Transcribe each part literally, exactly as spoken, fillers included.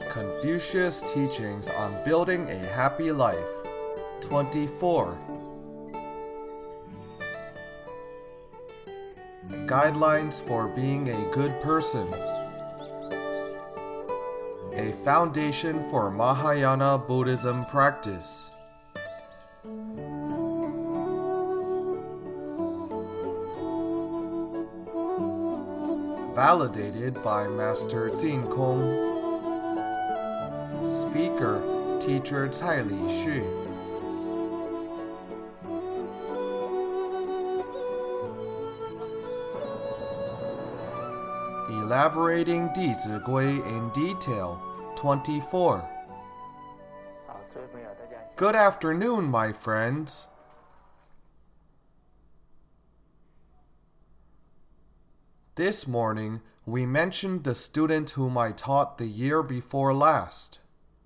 Confucius Teachings on Building a Happy Life. twenty-four. Guidelines for being a good person. A foundation for Mahayana Buddhism practice. Validated by Master Jin Kong. Speaker, Teacher Cai Li Xu. Elaborating 弟子规 in detail. twenty-four. Good afternoon, my friends. This morning, we mentioned the student whom I taught the year before last.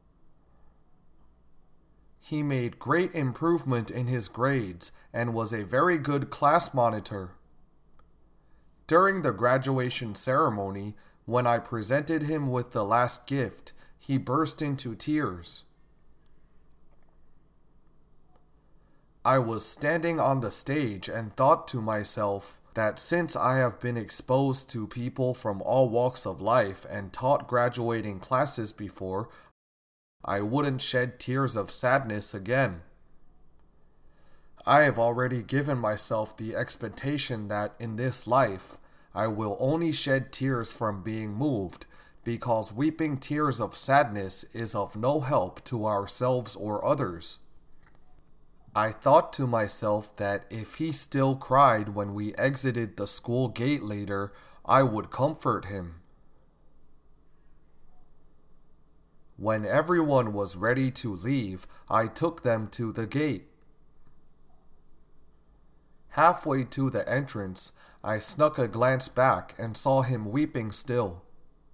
He made great improvement in his grades and was a very good class monitor. During the graduation ceremony, when I presented him with the last gift, he burst into tears. I was standing on the stage and thought to myself that since I have been exposed to people from all walks of life and taught graduating classes before, I wouldn't shed tears of sadness again. I have already given myself the expectation that in this life, I will only shed tears from being moved, because weeping tears of sadness is of no help to ourselves or others. I thought to myself that if he still cried when we exited the school gate later, I would comfort him. When everyone was ready to leave, I took them to the gate. Halfway to the entrance, I snuck a glance back and saw him weeping still.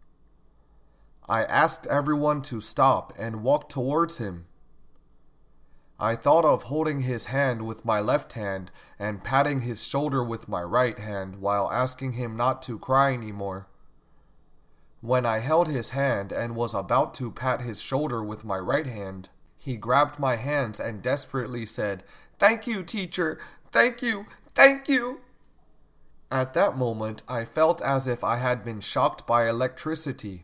I asked everyone to stop and walk towards him. I thought of holding his hand with my left hand and patting his shoulder with my right hand while asking him not to cry anymore. When I held his hand and was about to pat his shoulder with my right hand, he grabbed my hands and desperately said, "Thank you, teacher! Thank you! Thank you!" At that moment, I felt as if I had been shocked by electricity.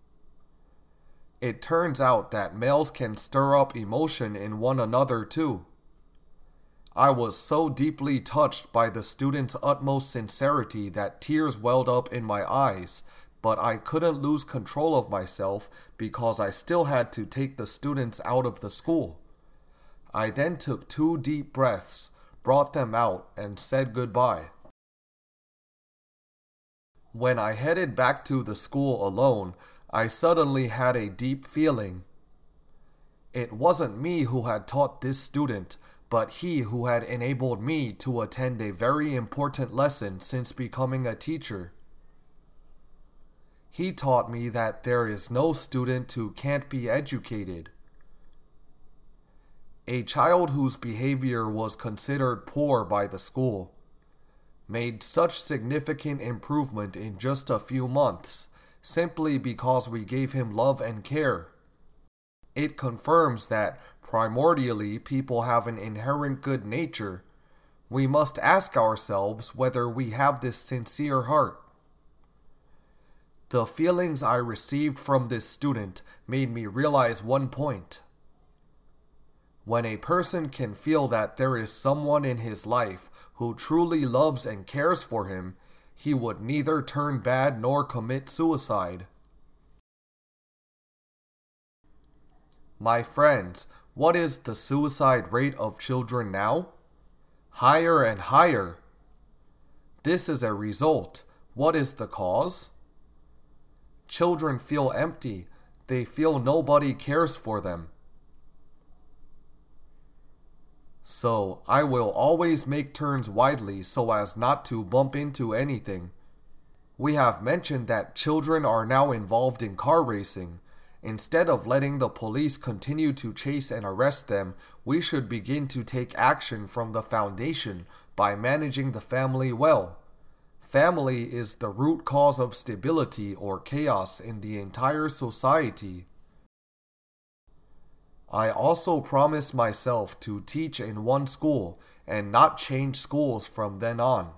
It turns out that males can stir up emotion in one another too. I was so deeply touched by the student's utmost sincerity that tears welled up in my eyes, but I couldn't lose control of myself because I still had to take the students out of the school. I then took two deep breaths, brought them out, and said goodbye. When I headed back to the school alone, I suddenly had a deep feeling. It wasn't me who had taught this student, but he who had enabled me to attend a very important lesson since becoming a teacher. He taught me that there is no student who can't be educated. A child whose behavior was considered poor by the school made such significant improvement in just a few months, simply because we gave him love and care. It confirms that primordially people have an inherent good nature. We must ask ourselves whether we have this sincere heart. The feelings I received from this student made me realize one point. When a person can feel that there is someone in his life who truly loves and cares for him, he would neither turn bad nor commit suicide. My friends, what is the suicide rate of children now? Higher and higher. This is a result. What is the cause? Children feel empty. They feel nobody cares for them. So, I will always make turns widely so as not to bump into anything. We have mentioned that children are now involved in car racing. Instead of letting the police continue to chase and arrest them, we should begin to take action from the foundation by managing the family well. Family is the root cause of stability or chaos in the entire society. I also promised myself to teach in one school and not change schools from then on.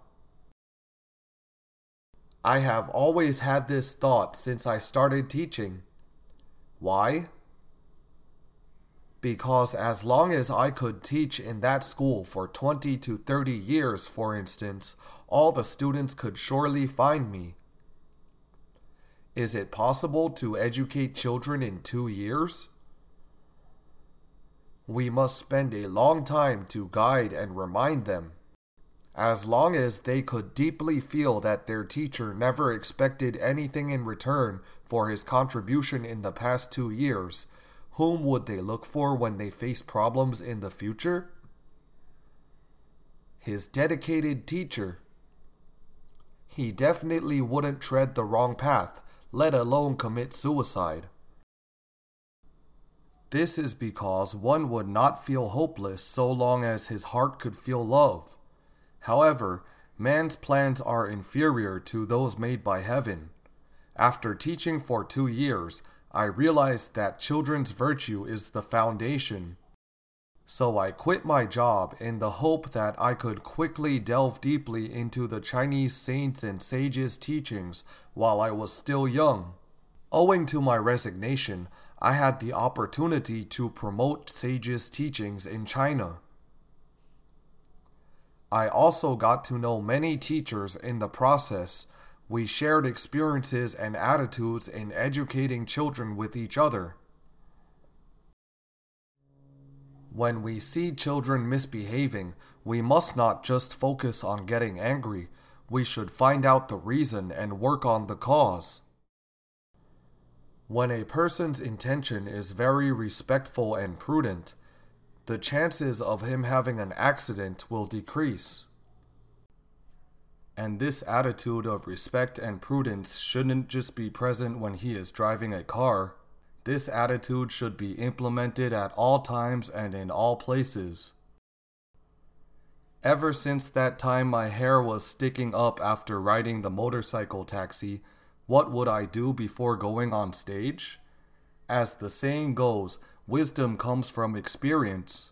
I have always had this thought since I started teaching. Why? Because as long as I could teach in that school for twenty to thirty years, for instance, all the students could surely find me. Is it possible to educate children in two years? We must spend a long time to guide and remind them. As long as they could deeply feel that their teacher never expected anything in return for his contribution in the past two years, whom would they look for when they face problems in the future? His dedicated teacher. He definitely wouldn't tread the wrong path, let alone commit suicide. This is because one would not feel hopeless so long as his heart could feel love. However, man's plans are inferior to those made by heaven. After teaching for two years, I realized that children's virtue is the foundation. So I quit my job in the hope that I could quickly delve deeply into the Chinese saints and sages' teachings while I was still young. Owing to my resignation, I had the opportunity to promote sages' teachings in China. I also got to know many teachers in the process. We shared experiences and attitudes in educating children with each other. When we see children misbehaving, we must not just focus on getting angry. We should find out the reason and work on the cause. When a person's intention is very respectful and prudent, the chances of him having an accident will decrease. And this attitude of respect and prudence shouldn't just be present when he is driving a car. This attitude should be implemented at all times and in all places. Ever since that time my hair was sticking up after riding the motorcycle taxi, what would I do before going on stage? As the saying goes, wisdom comes from experience.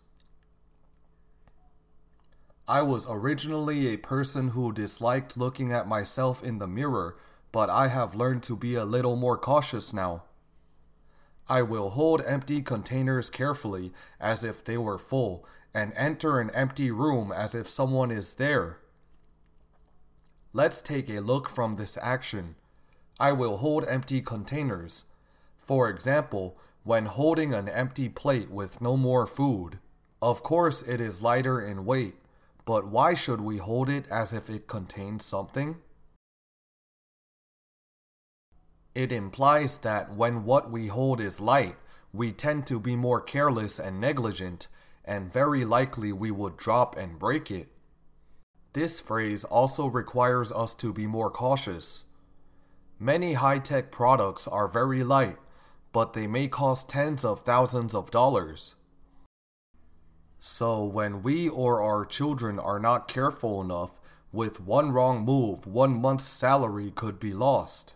I was originally a person who disliked looking at myself in the mirror, but I have learned to be a little more cautious now. I will hold empty containers carefully as if they were full, and enter an empty room as if someone is there. Let's take a look from this action. I will hold empty containers. For example, when holding an empty plate with no more food. Of course it is lighter in weight, but why should we hold it as if it contains something? It implies that when what we hold is light, we tend to be more careless and negligent, and very likely we would drop and break it. This phrase also requires us to be more cautious. Many high-tech products are very light, but they may cost tens of thousands of dollars. So when we or our children are not careful enough, with one wrong move, one month's salary could be lost.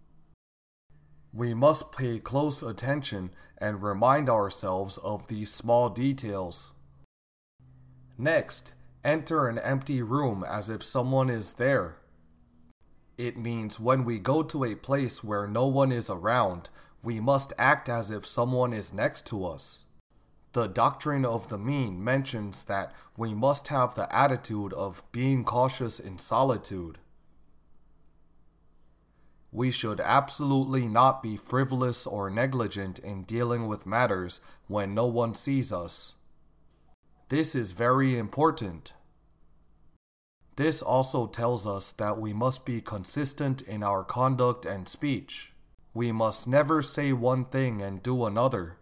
We must pay close attention and remind ourselves of these small details. Next, enter an empty room as if someone is there. It means when we go to a place where no one is around, we must act as if someone is next to us. The doctrine of the mean mentions that we must have the attitude of being cautious in solitude. We should absolutely not be frivolous or negligent in dealing with matters when no one sees us. This is very important. This also tells us that we must be consistent in our conduct and speech. We must never say one thing and do another.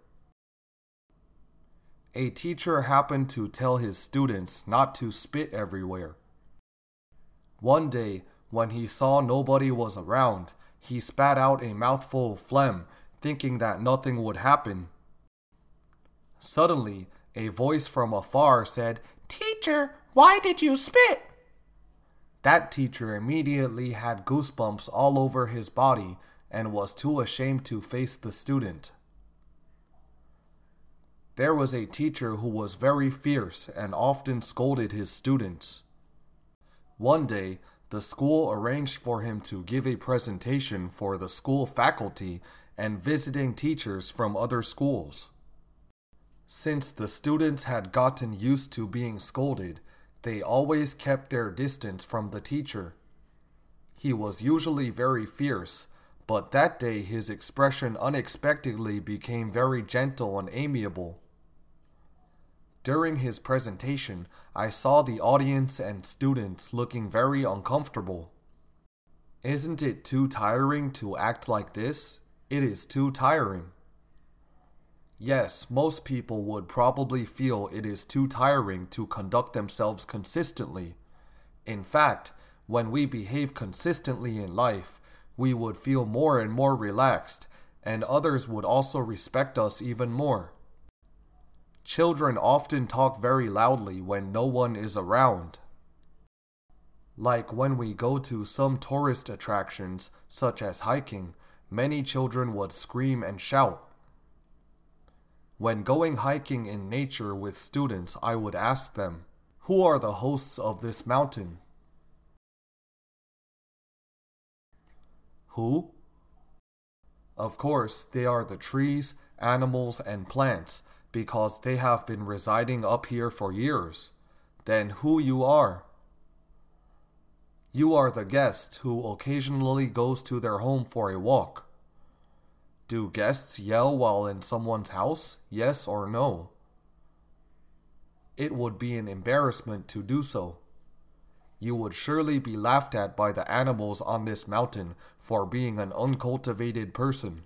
A teacher happened to tell his students not to spit everywhere. One day, when he saw nobody was around, he spat out a mouthful of phlegm, thinking that nothing would happen. Suddenly, a voice from afar said, "Teacher, why did you spit?" That teacher immediately had goosebumps all over his body and was too ashamed to face the student. There was a teacher who was very fierce and often scolded his students. One day, the school arranged for him to give a presentation for the school faculty and visiting teachers from other schools. Since the students had gotten used to being scolded, they always kept their distance from the teacher. He was usually very fierce, but that day his expression unexpectedly became very gentle and amiable. During his presentation, I saw the audience and students looking very uncomfortable. Isn't it too tiring to act like this? It is too tiring. Yes, most people would probably feel it is too tiring to conduct themselves consistently. In fact, when we behave consistently in life, we would feel more and more relaxed, and others would also respect us even more. Children often talk very loudly when no one is around. Like when we go to some tourist attractions, such as hiking, many children would scream and shout. When going hiking in nature with students, I would ask them, "Who are the hosts of this mountain?" Who? Of course, they are the trees, animals, and plants, because they have been residing up here for years. Then who you are? You are the guest who occasionally goes to their home for a walk. Do guests yell while in someone's house? Yes or no? It would be an embarrassment to do so. You would surely be laughed at by the animals on this mountain for being an uncultivated person.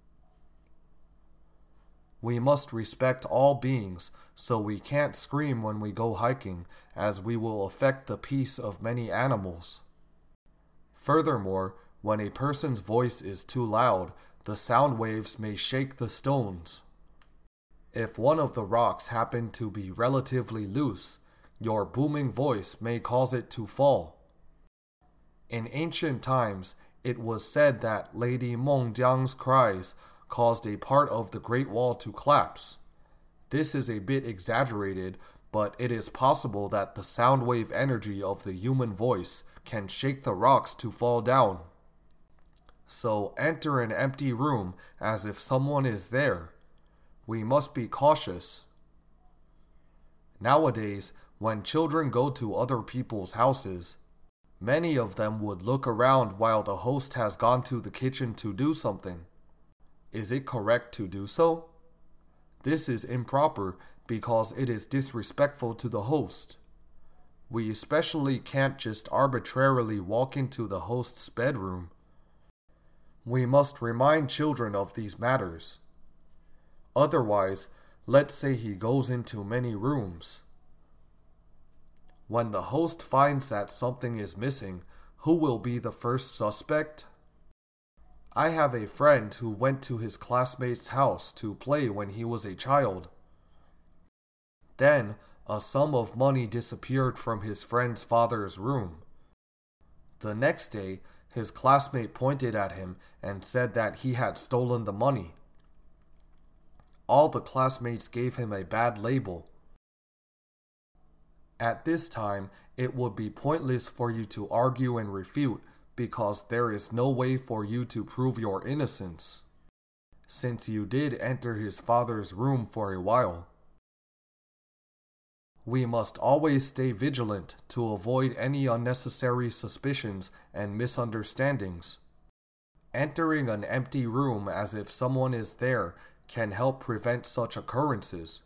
We must respect all beings, so we can't scream when we go hiking, as we will affect the peace of many animals. Furthermore, when a person's voice is too loud, the sound waves may shake the stones. If one of the rocks happen to be relatively loose, your booming voice may cause it to fall. In ancient times, it was said that Lady Mengjiang's cries caused a part of the Great Wall to collapse. This is a bit exaggerated, but it is possible that the sound wave energy of the human voice can shake the rocks to fall down. So enter an empty room as if someone is there. We must be cautious. Nowadays, when children go to other people's houses, many of them would look around while the host has gone to the kitchen to do something. Is it correct to do so? This is improper because it is disrespectful to the host. We especially can't just arbitrarily walk into the host's bedroom. We must remind children of these matters. Otherwise, let's say he goes into many rooms. When the host finds that something is missing, who will be the first suspect? I have a friend who went to his classmate's house to play when he was a child. Then, a sum of money disappeared from his friend's father's room. The next day, his classmate pointed at him and said that he had stolen the money. All the classmates gave him a bad label. At this time, it would be pointless for you to argue and refute because there is no way for you to prove your innocence, since you did enter his father's room for a while. We must always stay vigilant to avoid any unnecessary suspicions and misunderstandings. Entering an empty room as if someone is there can help prevent such occurrences.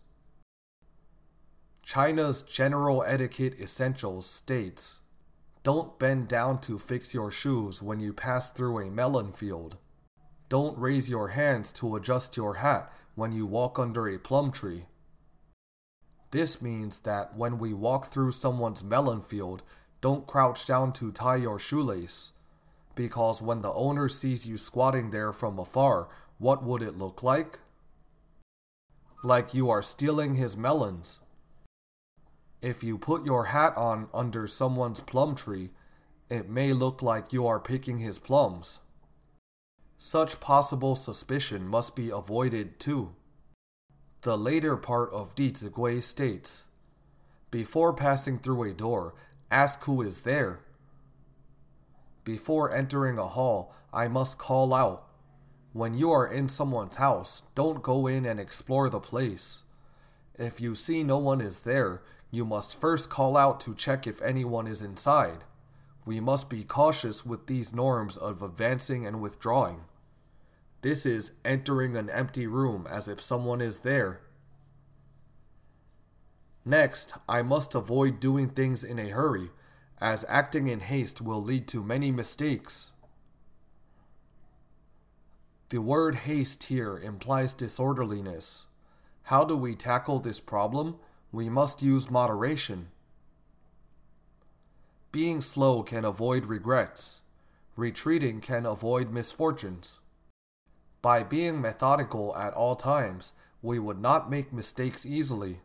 China's General Etiquette Essentials states, "Don't bend down to fix your shoes when you pass through a melon field. Don't raise your hands to adjust your hat when you walk under a plum tree." This means that when we walk through someone's melon field, don't crouch down to tie your shoelace, because when the owner sees you squatting there from afar, what would it look like? Like you are stealing his melons. If you put your hat on under someone's plum tree, it may look like you are picking his plums. Such possible suspicion must be avoided too. The later part of Di Zigui states, before passing through a door, ask who is there. Before entering a hall, I must call out. When you are in someone's house, don't go in and explore the place. If you see no one is there, you must first call out to check if anyone is inside. We must be cautious with these norms of advancing and withdrawing. This is entering an empty room as if someone is there. Next, I must avoid doing things in a hurry, as acting in haste will lead to many mistakes. The word haste here implies disorderliness. How do we tackle this problem? We must use moderation. Being slow can avoid regrets. Retreating can avoid misfortunes. By being methodical at all times, we would not make mistakes easily.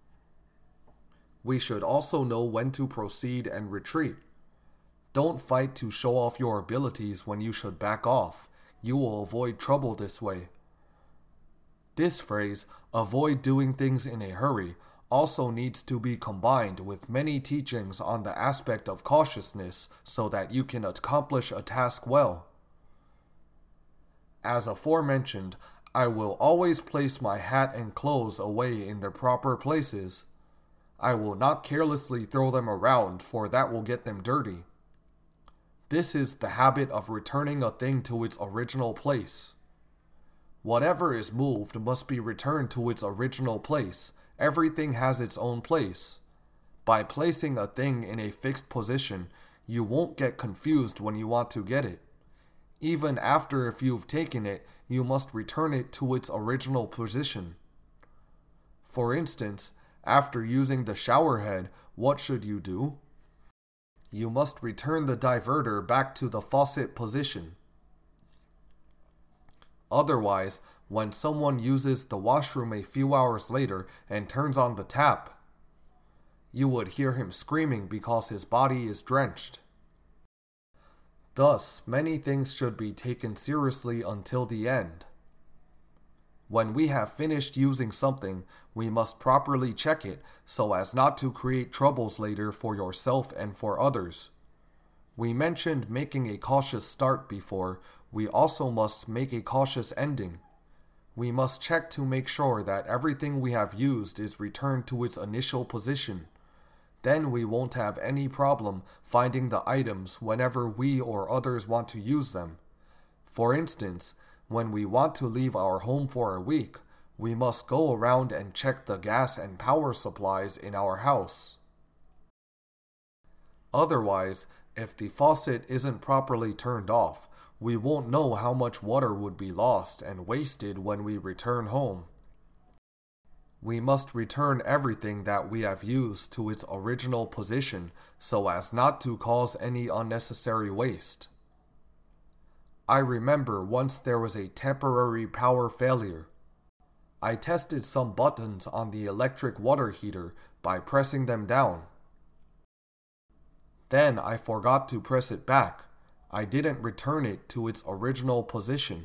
We should also know when to proceed and retreat. Don't fight to show off your abilities when you should back off. You will avoid trouble this way. This phrase, avoid doing things in a hurry, also needs to be combined with many teachings on the aspect of cautiousness so that you can accomplish a task well. As aforementioned, I will always place my hat and clothes away in their proper places. I will not carelessly throw them around, for that will get them dirty. This is the habit of returning a thing to its original place. Whatever is moved must be returned to its original place. Everything has its own place. By placing a thing in a fixed position, you won't get confused when you want to get it. Even after if you've taken it, you must return it to its original position. For instance, after using the shower head, what should you do? You must return the diverter back to the faucet position. Otherwise, when someone uses the washroom a few hours later and turns on the tap, you would hear him screaming because his body is drenched. Thus, many things should be taken seriously until the end. When we have finished using something, we must properly check it so as not to create troubles later for yourself and for others. We mentioned making a cautious start before. We also must make a cautious ending. We must check to make sure that everything we have used is returned to its initial position. Then we won't have any problem finding the items whenever we or others want to use them. For instance, when we want to leave our home for a week, we must go around and check the gas and power supplies in our house. Otherwise, if the faucet isn't properly turned off, we won't know how much water would be lost and wasted when we return home. We must return everything that we have used to its original position so as not to cause any unnecessary waste. I remember once there was a temporary power failure. I tested some buttons on the electric water heater by pressing them down. Then I forgot to press it back. I didn't return it to its original position.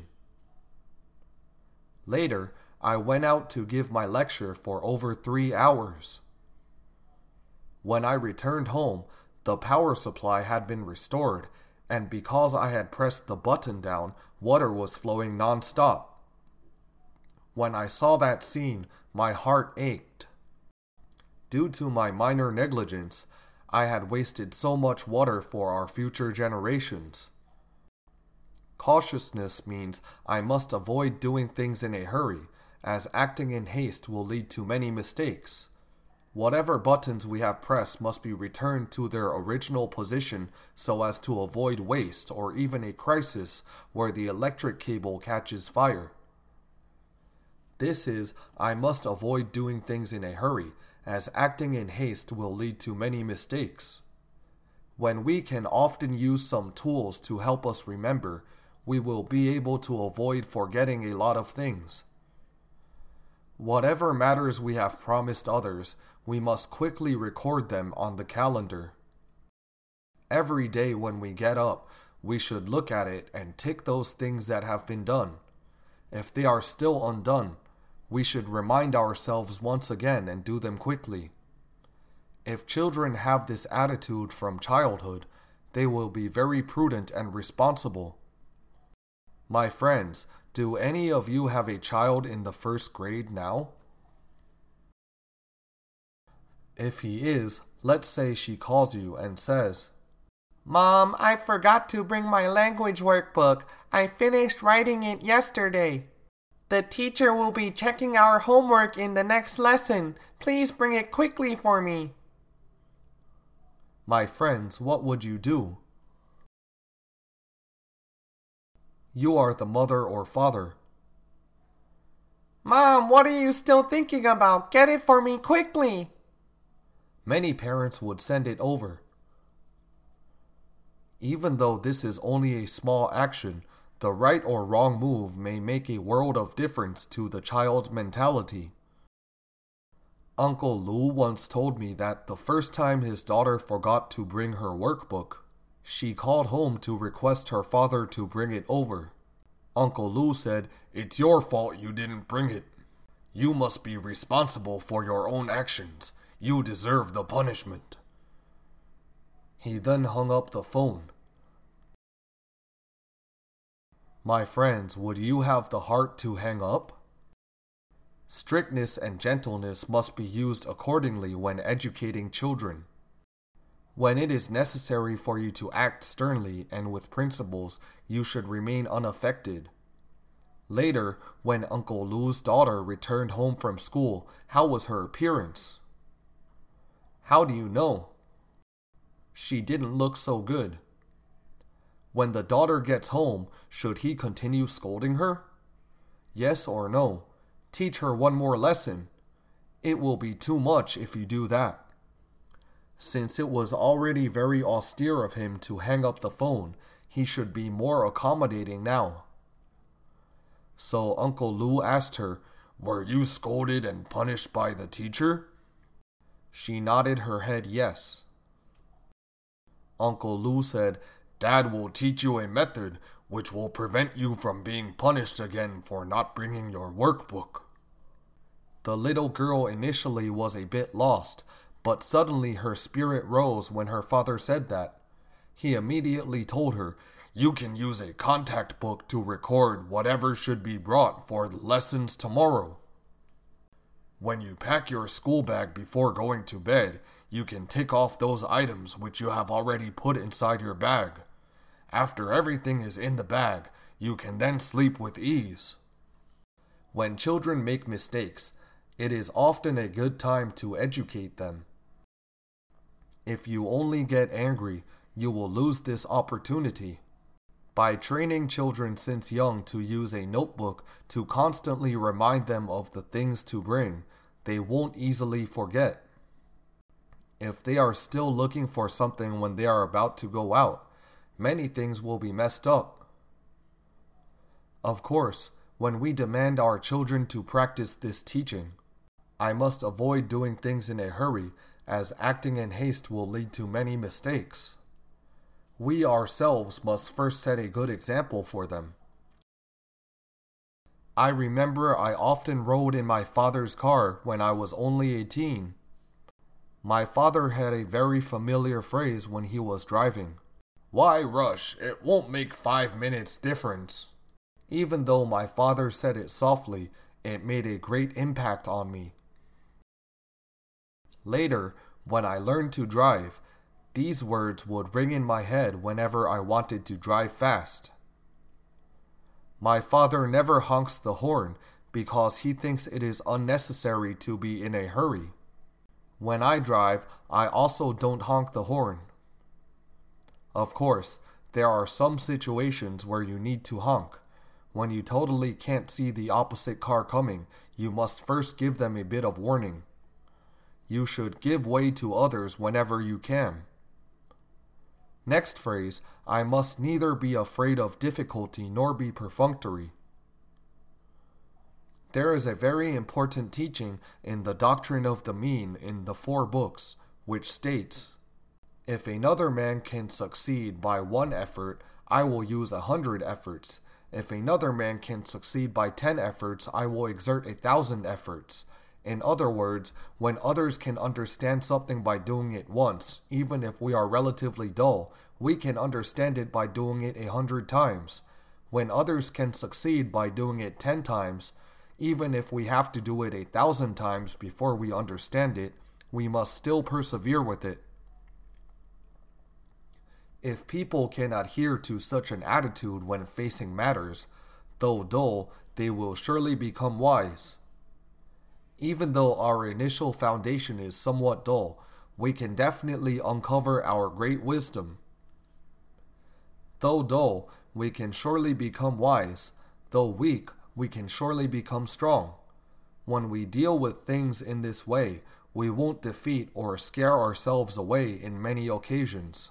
Later, I went out to give my lecture for over three hours. When I returned home, the power supply had been restored, and because I had pressed the button down, water was flowing non-stop. When I saw that scene, my heart ached. Due to my minor negligence, I had wasted so much water for our future generations. Cautiousness means I must avoid doing things in a hurry, as acting in haste will lead to many mistakes. Whatever buttons we have pressed must be returned to their original position so as to avoid waste or even a crisis where the electric cable catches fire. This is, I must avoid doing things in a hurry, as acting in haste will lead to many mistakes. When we can often use some tools to help us remember, we will be able to avoid forgetting a lot of things. Whatever matters we have promised others, we must quickly record them on the calendar. Every day when we get up, we should look at it and tick those things that have been done. If they are still undone, We should remind ourselves once again and do them quickly. If children have this attitude from childhood, they will be very prudent and responsible. My friends, do any of you have a child in the first grade now? If he is, let's say she calls you and says, "Mom, I forgot to bring my language workbook. I finished writing it yesterday. The teacher will be checking our homework in the next lesson. Please bring it quickly for me." My friends, what would you do? You are the mother or father. "Mom, what are you still thinking about? Get it for me quickly." Many parents would send it over. Even though this is only a small action, the right or wrong move may make a world of difference to the child's mentality. Uncle Lou once told me that the first time his daughter forgot to bring her workbook, she called home to request her father to bring it over. Uncle Lou said, "It's your fault you didn't bring it. You must be responsible for your own actions. You deserve the punishment." He then hung up the phone. My friends, would you have the heart to hang up? Strictness and gentleness must be used accordingly when educating children. When it is necessary for you to act sternly and with principles, you should remain unaffected. Later, when Uncle Lou's daughter returned home from school, how was her appearance? How do you know? She didn't look so good. When the daughter gets home, should he continue scolding her? Yes or no? Teach her one more lesson. It will be too much if you do that. Since it was already very austere of him to hang up the phone, he should be more accommodating now. So Uncle Lou asked her, "Were you scolded and punished by the teacher?" She nodded her head yes. Uncle Lou said, "Dad will teach you a method which will prevent you from being punished again for not bringing your workbook." The little girl initially was a bit lost, but suddenly her spirit rose when her father said that. He immediately told her, "You can use a contact book to record whatever should be brought for the lessons tomorrow. When you pack your school bag before going to bed, you can tick off those items which you have already put inside your bag. After everything is in the bag, you can then sleep with ease." When children make mistakes, it is often a good time to educate them. If you only get angry, you will lose this opportunity. By training children since young to use a notebook to constantly remind them of the things to bring, they won't easily forget. If they are still looking for something when they are about to go out, many things will be messed up. Of course, when we demand our children to practice this teaching, I must avoid doing things in a hurry, as acting in haste will lead to many mistakes. We ourselves must first set a good example for them. I remember I often rode in my father's car when I was only a teen. My father had a very familiar phrase when he was driving. "Why rush? It won't make five minutes difference." Even though my father said it softly, it made a great impact on me. Later, when I learned to drive, these words would ring in my head whenever I wanted to drive fast. My father never honks the horn because he thinks it is unnecessary to be in a hurry. When I drive, I also don't honk the horn. Of course, there are some situations where you need to honk. When you totally can't see the opposite car coming, you must first give them a bit of warning. You should give way to others whenever you can. Next phrase, I must neither be afraid of difficulty nor be perfunctory. There is a very important teaching in the Doctrine of the Mean in the Four Books, which states, "If another man can succeed by one effort, I will use a hundred efforts, If another man can succeed by ten efforts, I will exert a thousand efforts. In other words, when others can understand something by doing it once, even if we are relatively dull, we can understand it by doing it a hundred times. When others can succeed by doing it ten times, even if we have to do it a thousand times before we understand it, we must still persevere with it. If people can adhere to such an attitude when facing matters, though dull, they will surely become wise. Even though our initial foundation is somewhat dull, we can definitely uncover our great wisdom. Though dull, we can surely become wise. Though weak, we can surely become strong. When we deal with things in this way, we won't defeat or scare ourselves away in many occasions.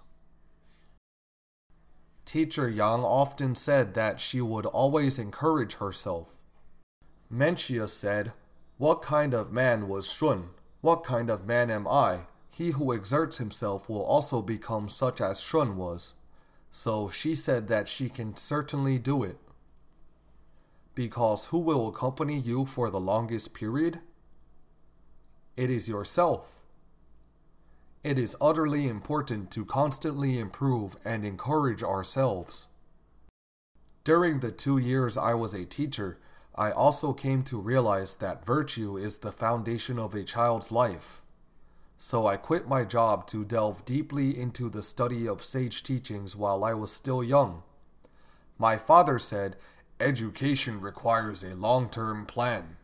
Teacher Yang often said that she would always encourage herself. Mencius said, "What kind of man was Shun? What kind of man am I? He who exerts himself will also become such as Shun was." So she said that she can certainly do it. Because who will accompany you for the longest period? It is yourself. It is utterly important to constantly improve and encourage ourselves. During the two years I was a teacher, I also came to realize that virtue is the foundation of a child's life. So I quit my job to delve deeply into the study of sage teachings while I was still young. My father said, "Education requires a long-term plan.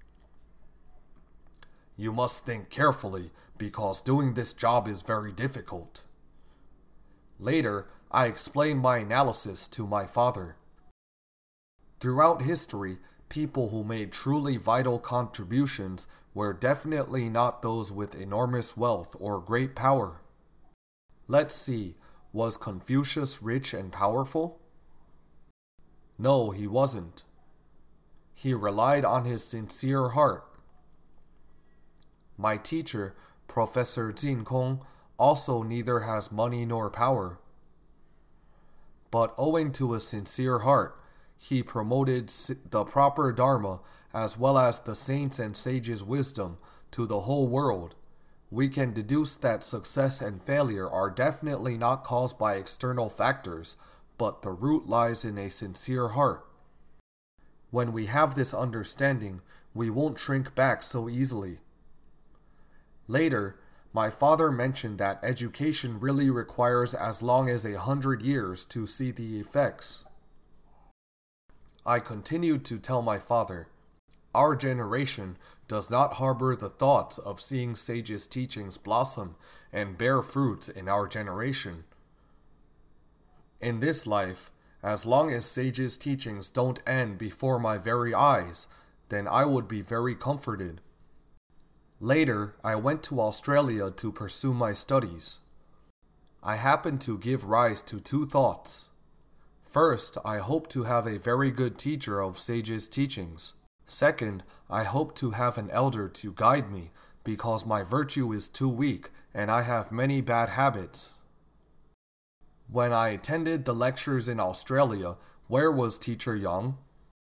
You must think carefully because doing this job is very difficult." Later, I explained my analysis to my father. Throughout history, people who made truly vital contributions were definitely not those with enormous wealth or great power. Let's see, was Confucius rich and powerful? No, he wasn't. He relied on his sincere heart. My teacher, Professor Jin Kong, also neither has money nor power. But owing to a sincere heart, he promoted the proper Dharma as well as the saints' and sages' wisdom to the whole world. We can deduce that success and failure are definitely not caused by external factors, but the root lies in a sincere heart. When we have this understanding, we won't shrink back so easily. Later, my father mentioned that education really requires as long as a hundred years to see the effects. I continued to tell my father, "Our generation does not harbor the thoughts of seeing sages' teachings blossom and bear fruits in our generation. In this life, as long as sages' teachings don't end before my very eyes, then I would be very comforted." Later, I went to Australia to pursue my studies. I happened to give rise to two thoughts. First, I hope to have a very good teacher of sages' teachings. Second, I hope to have an elder to guide me, because my virtue is too weak and I have many bad habits. When I attended the lectures in Australia, where was Teacher Yang?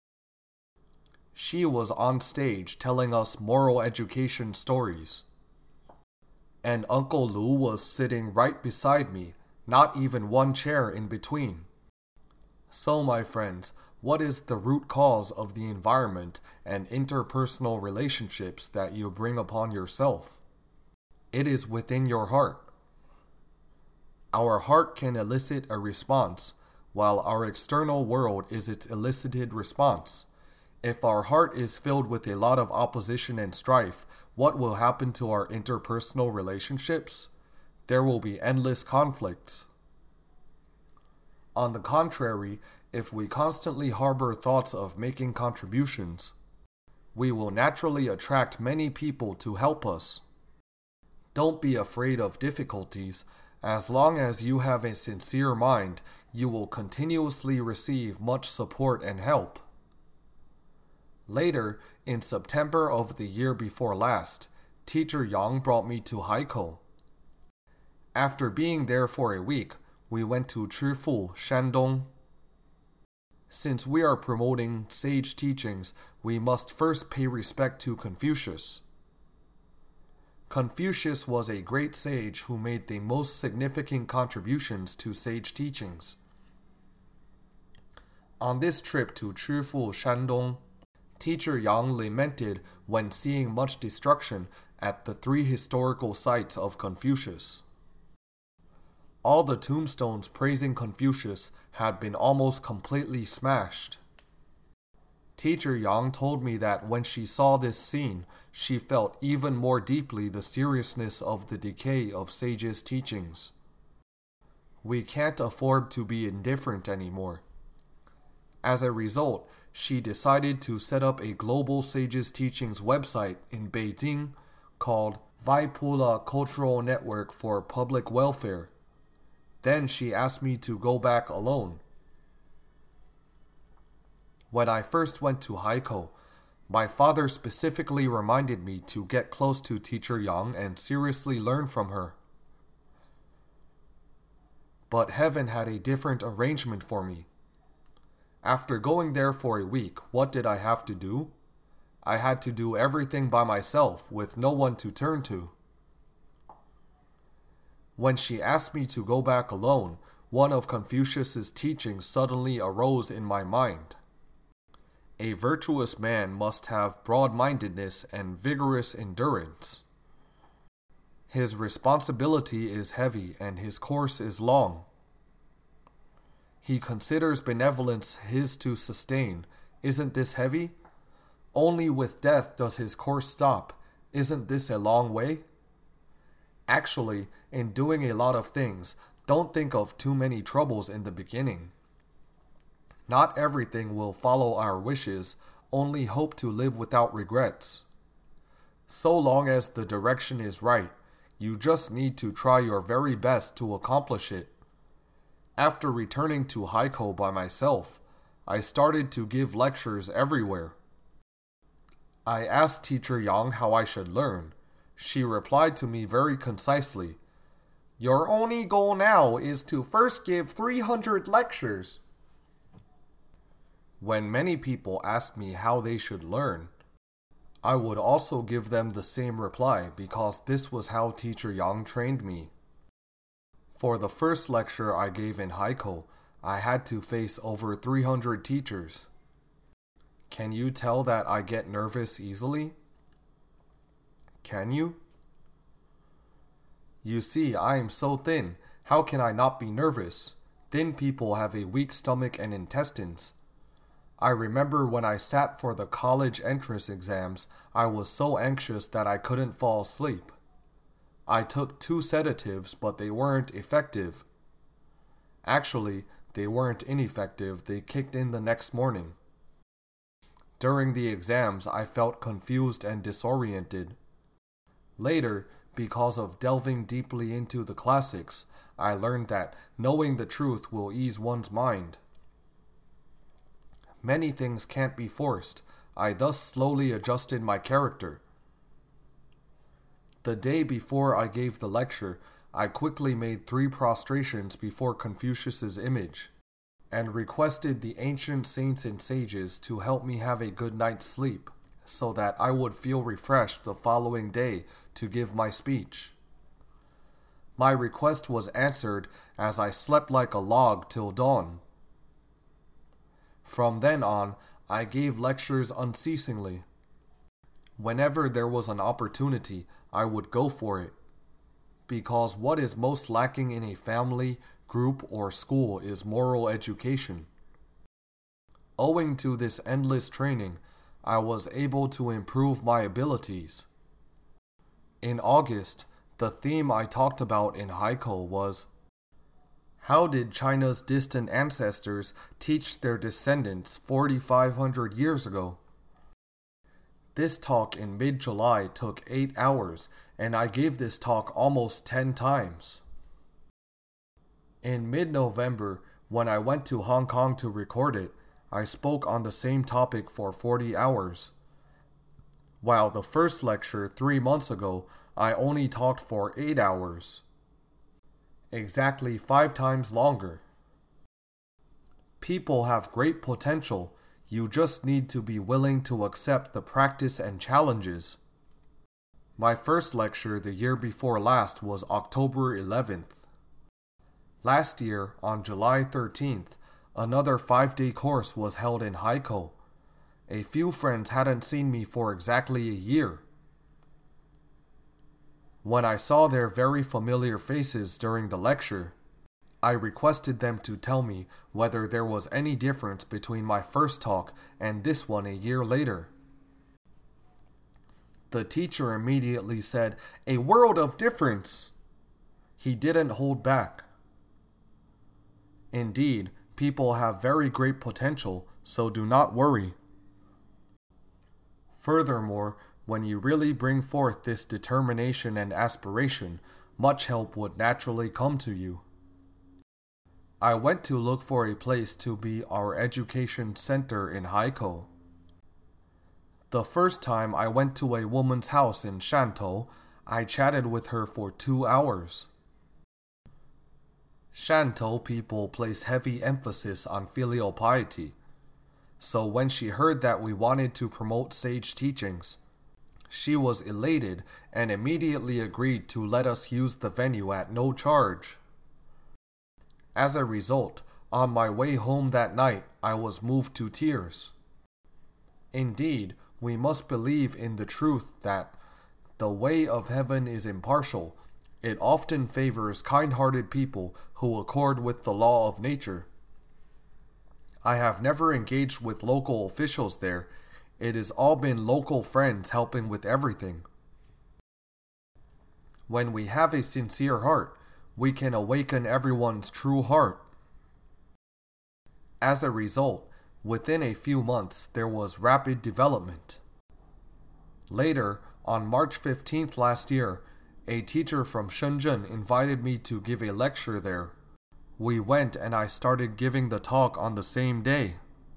She was on stage telling us moral education stories. And Uncle Lu was sitting right beside me, not even one chair in between. So, my friends, what is the root cause of the environment and interpersonal relationships that you bring upon yourself? It is within your heart. Our heart can elicit a response, while our external world is its elicited response. If our heart is filled with a lot of opposition and strife, what will happen to our interpersonal relationships? There will be endless conflicts. On the contrary, if we constantly harbor thoughts of making contributions, we will naturally attract many people to help us. Don't be afraid of difficulties. As long as you have a sincere mind, you will continuously receive much support and help. Later, in September of the year before last, Teacher Yang brought me to Haikou. After being there for a week, we went to Chifu, Shandong. Since we are promoting sage teachings, we must first pay respect to Confucius. Confucius was a great sage who made the most significant contributions to sage teachings. On this trip to Chifu, Shandong, Teacher Yang lamented when seeing much destruction at the three historical sites of Confucius. All the tombstones praising Confucius had been almost completely smashed. Teacher Yang told me that when she saw this scene, she felt even more deeply the seriousness of the decay of sages' teachings. We can't afford to be indifferent anymore. As a result, she decided to set up a global sages teachings website in Beijing called Vaipula Cultural Network for Public Welfare. Then she asked me to go back alone. When I first went to Haikou, my father specifically reminded me to get close to Teacher Yang and seriously learn from her. But heaven had a different arrangement for me. After going there for a week, what did I have to do? I had to do everything by myself with no one to turn to. When she asked me to go back alone, one of Confucius's teachings suddenly arose in my mind. A virtuous man must have broad-mindedness and vigorous endurance. His responsibility is heavy and his course is long. He considers benevolence his to sustain. Isn't this heavy? Only with death does his course stop. Isn't this a long way? Actually, in doing a lot of things, don't think of too many troubles in the beginning. Not everything will follow our wishes, only hope to live without regrets. So long as the direction is right, you just need to try your very best to accomplish it. After returning to Haikou by myself, I started to give lectures everywhere. I asked Teacher Yang how I should learn. She replied to me very concisely, "Your only goal now is to first give three hundred lectures." When many people asked me how they should learn, I would also give them the same reply because this was how Teacher Yang trained me. For the first lecture I gave in Haikou, I had to face over three hundred teachers. Can you tell that I get nervous easily? Can you? You see, I am so thin. How can I not be nervous? Thin people have a weak stomach and intestines. I remember when I sat for the college entrance exams, I was so anxious that I couldn't fall asleep. I took two sedatives, but they weren't effective. Actually, they weren't ineffective, they kicked in the next morning. During the exams, I felt confused and disoriented. Later, because of delving deeply into the classics, I learned that knowing the truth will ease one's mind. Many things can't be forced. I thus slowly adjusted my character. The day before I gave the lecture, I quickly made three prostrations before Confucius's image, and requested the ancient saints and sages to help me have a good night's sleep, so that I would feel refreshed the following day to give my speech. My request was answered as I slept like a log till dawn. From then on, I gave lectures unceasingly. Whenever there was an opportunity, I would go for it. Because what is most lacking in a family, group, or school is moral education. Owing to this endless training, I was able to improve my abilities. In August, the theme I talked about in Haikou was, "How did China's distant ancestors teach their descendants forty-five hundred years ago?" This talk in mid-July took eight hours, and I gave this talk almost ten times. In mid-November, when I went to Hong Kong to record it, I spoke on the same topic for forty hours. While the first lecture three months ago, I only talked for eight hours. Exactly five times longer. People have great potential. You just need to be willing to accept the practice and challenges. My first lecture the year before last was October eleventh. Last year, on July thirteenth, another five-day course was held in Haikou. A few friends hadn't seen me for exactly a year. When I saw their very familiar faces during the lecture, I requested them to tell me whether there was any difference between my first talk and this one a year later. The teacher immediately said, "A world of difference!" He didn't hold back. Indeed, people have very great potential, so do not worry. Furthermore, when you really bring forth this determination and aspiration, much help would naturally come to you. I went to look for a place to be our education center in Haikou. The first time I went to a woman's house in Shantou, I chatted with her for two hours. Shantou people place heavy emphasis on filial piety, so when she heard that we wanted to promote sage teachings, she was elated and immediately agreed to let us use the venue at no charge. As a result, on my way home that night, I was moved to tears. Indeed, we must believe in the truth that the way of heaven is impartial. It often favors kind-hearted people who accord with the law of nature. I have never engaged with local officials there. It has all been local friends helping with everything. When we have a sincere heart, we can awaken everyone's true heart. As a result, within a few months, there was rapid development. Later, on March fifteenth last year, a teacher from Shenzhen invited me to give a lecture there. We went and I started giving the talk on the same day.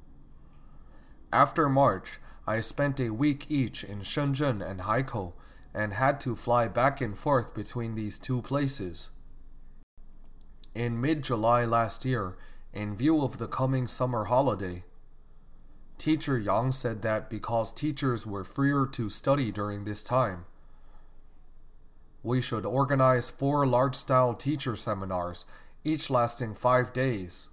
After March, I spent a week each in Shenzhen and Haikou and had to fly back and forth between these two places. In mid-July last year, in view of the coming summer holiday, Teacher Yang said that because teachers were freer to study during this time, we should organize four large-style teacher seminars, each lasting five days.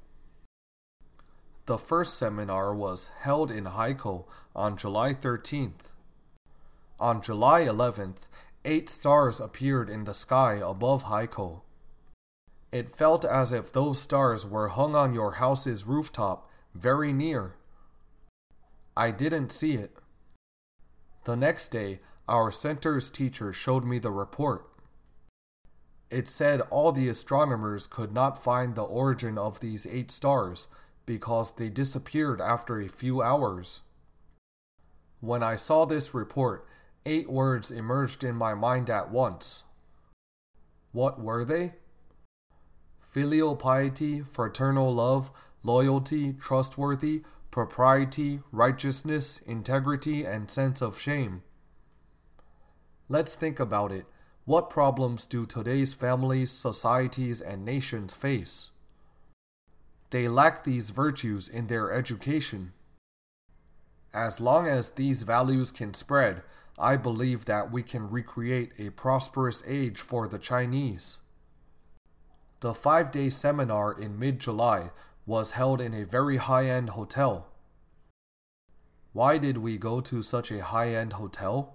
The first seminar was held in Haikou on July thirteenth. On July eleventh, eight stars appeared in the sky above Haikou. It felt as if those stars were hung on your house's rooftop, very near. I didn't see it. The next day, our center's teacher showed me the report. It said all the astronomers could not find the origin of these eight stars because they disappeared after a few hours. When I saw this report, eight words emerged in my mind at once. What were they? Filial piety, fraternal love, loyalty, trustworthy, propriety, righteousness, integrity, and sense of shame. Let's think about it. What problems do today's families, societies, and nations face? They lack these virtues in their education. As long as these values can spread, I believe that we can recreate a prosperous age for the Chinese. The five-day seminar in mid-July was held in a very high-end hotel. Why did we go to such a high-end hotel?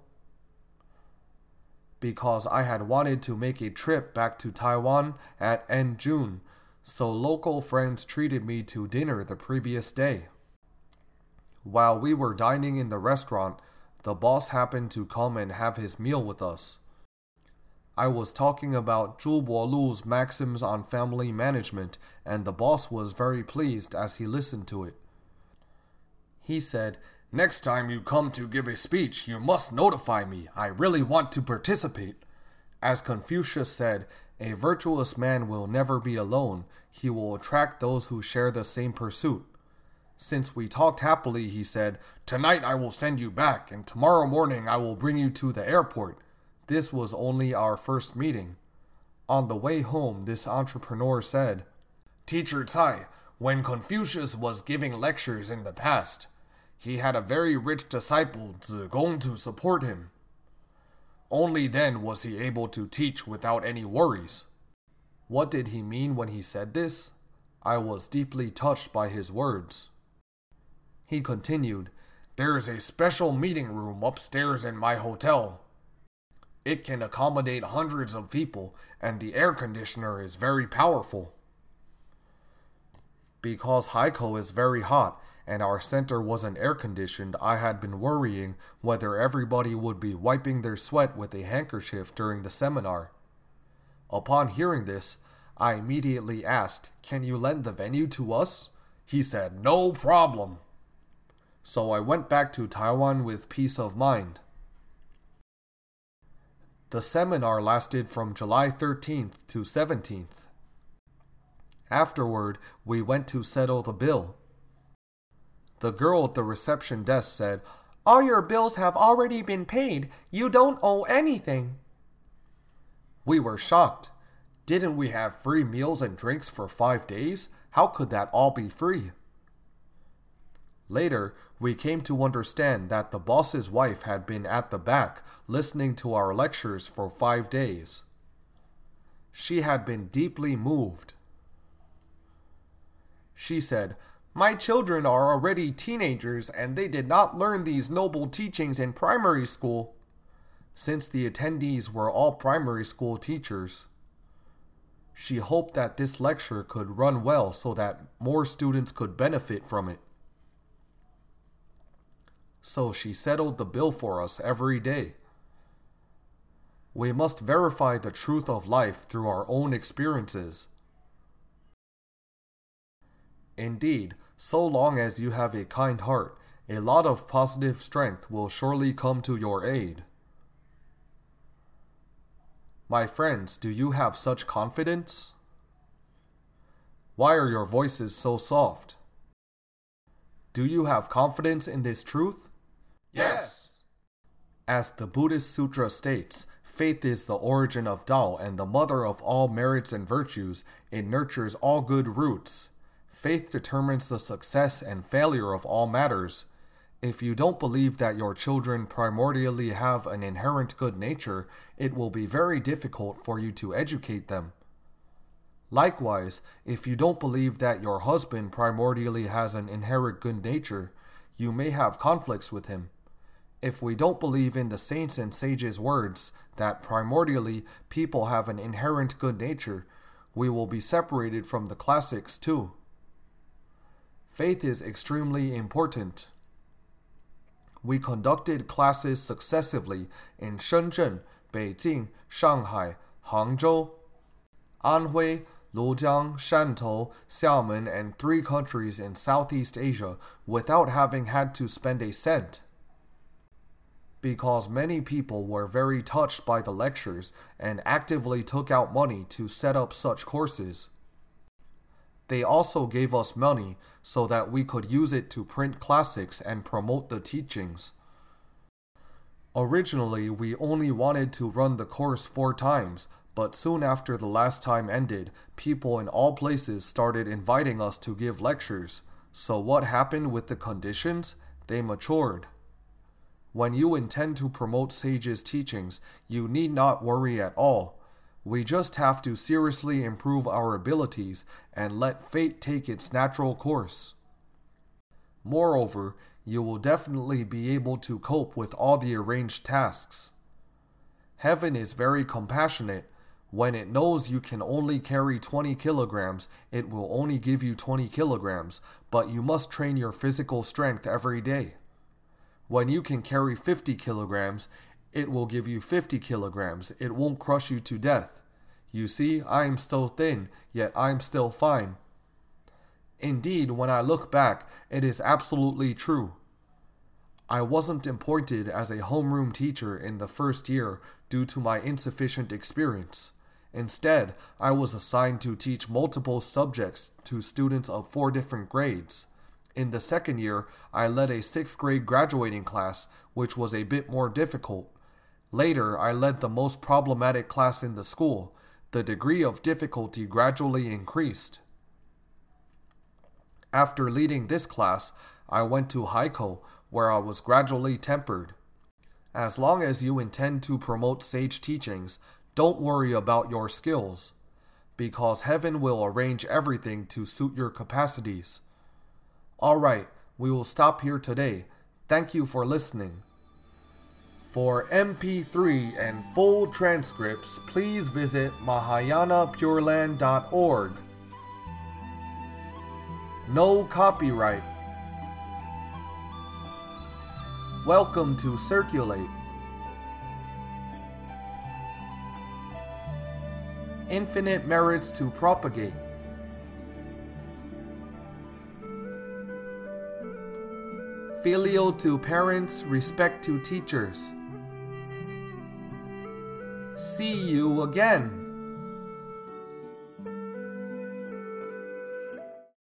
Because I had wanted to make a trip back to Taiwan at end June, so local friends treated me to dinner the previous day. While we were dining in the restaurant, the boss happened to come and have his meal with us. I was talking about Zhu Bolu's maxims on family management, and the boss was very pleased as he listened to it. He said, "Next time you come to give a speech, you must notify me. I really want to participate." As Confucius said, a virtuous man will never be alone. He will attract those who share the same pursuit. Since we talked happily, he said, "Tonight I will send you back, and tomorrow morning I will bring you to the airport." This was only our first meeting. On the way home, this entrepreneur said, "Teacher Tsai, When Confucius was giving lectures in the past, he had a very rich disciple, Zigong, to support him. Only then was he able to teach without any worries. What did he mean when he said this? I was deeply touched by his words. He continued, "There is a special meeting room upstairs in my hotel. It can accommodate hundreds of people, and the air conditioner is very powerful. Because Haikou is very hot, and our center wasn't air-conditioned, I had been worrying whether everybody would be wiping their sweat with a handkerchief during the seminar. Upon hearing this, I immediately asked, 'Can you lend the venue to us?' He said, 'No problem.' So I went back to Taiwan with peace of mind." The seminar lasted from July thirteenth to seventeenth. Afterward, we went to settle the bill. The girl at the reception desk said, "All your bills have already been paid. You don't owe anything." We were shocked. Didn't we have free meals and drinks for five days? How could that all be free? Later, we came to understand that the boss's wife had been at the back listening to our lectures for five days. She had been deeply moved. She said, "My children are already teenagers and they did not learn these noble teachings in primary school." Since the attendees were all primary school teachers, she hoped that this lecture could run well so that more students could benefit from it. So she settled the bill for us every day. We must verify the truth of life through our own experiences. Indeed, so long as you have a kind heart, a lot of positive strength will surely come to your aid. My friends, do you have such confidence? Why are your voices so soft? Do you have confidence in this truth? Yes! As the Buddhist Sutra states, faith is the origin of Tao and the mother of all merits and virtues. It nurtures all good roots. Faith determines the success and failure of all matters. If you don't believe that your children primordially have an inherent good nature, it will be very difficult for you to educate them. Likewise, if you don't believe that your husband primordially has an inherent good nature, you may have conflicts with him. If we don't believe in the saints and sages' words that primordially people have an inherent good nature, we will be separated from the classics too. Faith is extremely important. We conducted classes successively in Shenzhen, Beijing, Shanghai, Hangzhou, Anhui, Lujiang, Shantou, Xiamen, and three countries in Southeast Asia without having had to spend a cent. Because many people were very touched by the lectures and actively took out money to set up such courses. They also gave us money so that we could use it to print classics and promote the teachings. Originally, we only wanted to run the course four times, but soon after the last time ended, people in all places started inviting us to give lectures. So what happened with the conditions? They matured. When you intend to promote sages' teachings, you need not worry at all. We just have to seriously improve our abilities and let fate take its natural course. Moreover, you will definitely be able to cope with all the arranged tasks. Heaven is very compassionate. When it knows you can only carry twenty kilograms, it will only give you twenty kilograms, but you must train your physical strength every day. When you can carry fifty kilograms, it will give you fifty kilograms. It won't crush you to death. You see, I am still thin, yet I am still fine. Indeed, when I look back, it is absolutely true. I wasn't appointed as a homeroom teacher in the first year due to my insufficient experience. Instead, I was assigned to teach multiple subjects to students of four different grades. In the second year, I led a sixth grade graduating class, which was a bit more difficult. Later, I led the most problematic class in the school. The degree of difficulty gradually increased. After leading this class, I went to Heiko, where I was gradually tempered. As long as you intend to promote sage teachings, don't worry about your skills, because heaven will arrange everything to suit your capacities. Alright, we will stop here today. Thank you for listening. For M P three and full transcripts, please visit mahayana pure land dot org. No copyright. Welcome to Circulate. Infinite merits to propagate. Filial to parents, respect to teachers. See you again.